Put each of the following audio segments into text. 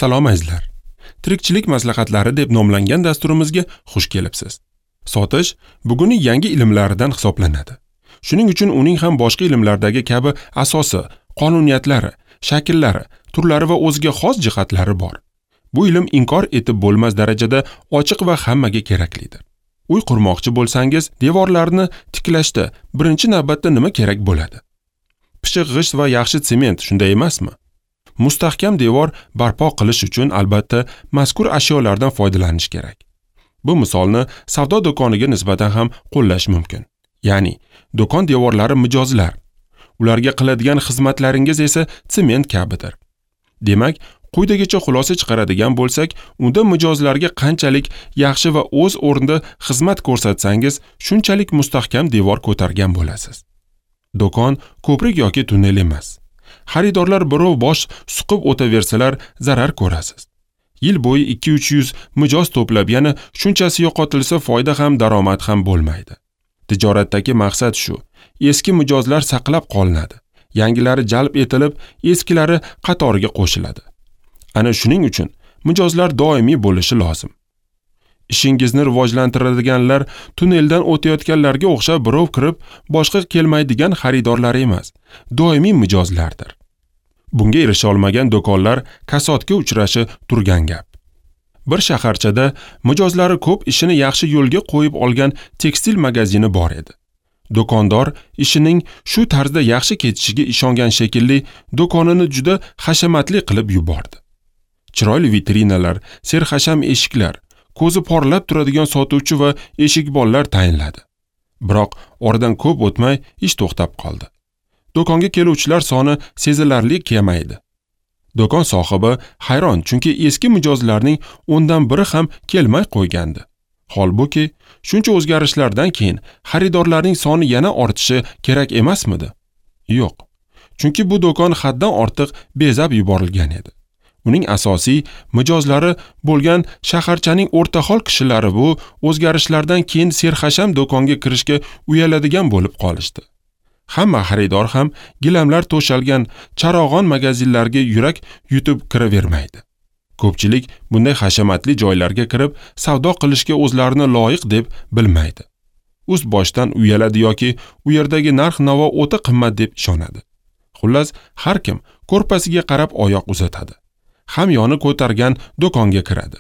Salom azizlar. Tirikchilik maslahatlari deb nomlangan dasturimizga xush kelibsiz. Sotish bugunning yangi ilmlaridan hisoblanadi. Shuning uchun uning ham boshqa ilmlardagi kabi asosi, qonuniyatlari, shakllari, turlari va o'ziga xos jihatlari bor. Bu ilm inkor etib bo'lmas darajada ochiq va hammaga keraklidir. Uy qurmoqchi bo'lsangiz, devorlarni tiklashda birinchi navbatda nima kerak bo'ladi? Pishiq g'isht va yaxshi sement, shunday emasmi? Mustahkam devor barpo qilish uchun albatta mazkur ashyolardan foydalanish kerak. Bu misolni savdo do'koniga nisbatan ham qo'llash mumkin. Ya'ni, do'kon devorlari mijozlar. Ularga qiladigan xizmatlaringiz esa sement kabidir. Demak, quyidagicha xulosa chiqaradigan bo'lsak, unda mijozlarga qanchalik yaxshi va o'z o'rnida xizmat ko'rsatsangiz, shunchalik mustahkam devor ko'targan bo'lasiz. Do'kon ko'prik yoki tunnel emas. Xaridorlar birov bosh suqib o'taversalar zarar ko'rasiz. Yil bo'yi 200-300 mijoz to'plab, yana shunchasi yo'qotilsa foyda ham daromad ham bo'lmaydi. Tijoratdagi maqsad shu: eski mijozlar saqlab qolinadi, yangilari jalb etilib, eskilari qatoriga qo'shiladi. Ana shuning uchun mijozlar doimiy bo'lishi lozim. Ishingizni rivojlantiradiganlar tunneldan o'tayotganlarga o'xshab birov kirib, boshqa kelmaydigan xaridorlar emas, doimiy mijozlardir. Bunga erisha olmagan do'konlar kasodga uchrashi turgan gap. Bir shaharchada mijozlari ko'p, ishini yaxshi yo'lga qo'yib olgan tekstil magazini bor edi. Do'kondor ishining shu tarzda yaxshi ketishiga ishongan shekilli, do'konini juda hashamatli qilib yubordi. Chiroyli vitrinalar, serxasham eshiklar, ko'zi porlab turadigan sotuvchi va eshikbonlar tayinladi. Biroq oradan ko'p o'tmay ish to'xtab qoldi. Do'konga keluvchilar soni sezilarli kamaydi. Do'kon sohibi hayron, chunki eski mijozlarning 10dan biri ham kelmay qo'ygandi. Holbuki, shuncha o'zgarishlardan keyin xaridorlarning soni yana ortishi kerak emasmidi? Yo'q. Chunki bu do'kon haddan ortiq bezab yuborilgan edi. Uning asosiy mijozlari bo'lgan shaharchaning o'rtahol kishilari bu o'zgarishlardan keyin serxasham do'konga kirishga uyaladigan bo'lib qolishdi. Hamma xaridor ham gilamlar to'shalgan charog'on magazinlarga yurak yutib kiravermaydi. Ko'pchilik bunday hashamatli joylarga kirib, savdo qilishga o'zlarini loyiq deb bilmaydi. Ust boshdan uyaladi yoki u yerdagi narx-navo o'ta qimmat deb ishonadi. Xullas, har kim ko'rpasiga qarab oyoq uzatadi. Hamyoni ko'targan do'konga kiradi.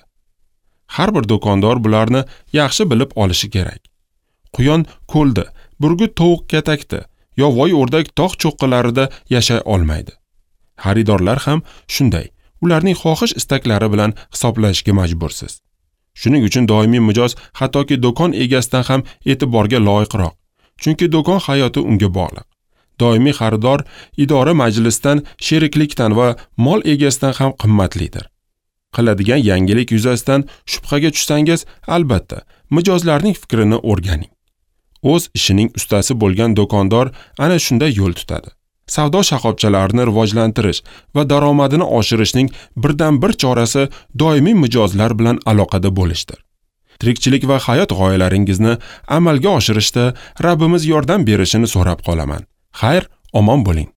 Har bir do'kondor bularni yaxshi bilib olishi kerak. Quyon ko'lda, burgut tovuq katakda, yovvoyi o'rdak tog' cho'qqalarida yashay olmaydi. Xaridorlar ham shunday. Ularning xohish istaklari bilan hisoblashga majbursiz. Shuning uchun doimiy mijoz hattoki do'kon egasidan ham e'tiborga loyiqroq. Chunki do'kon hayoti unga bog'liq. Doimiy xaridor idora majlisdan, sheriklikdan va mol egasidan ham qimmatlidir. Qiladigan yangilik yuzasidan shubhaga tushsangiz, albatta mijozlarning fikrini o'rganing. O'z ishining ustasi bo'lgan do'kondor ana shunday yo'l tutadi. Savdo shoxobchalarini rivojlantirish va daromadini oshirishning birdan bir chorasi doimiy mijozlar bilan aloqada bo'lishdir. Tirikchilik va hayot g'oyalaringizni amalga oshirishda Rabbimiz yordam berishini so'rab qolaman. Xayr, omon bo'ling.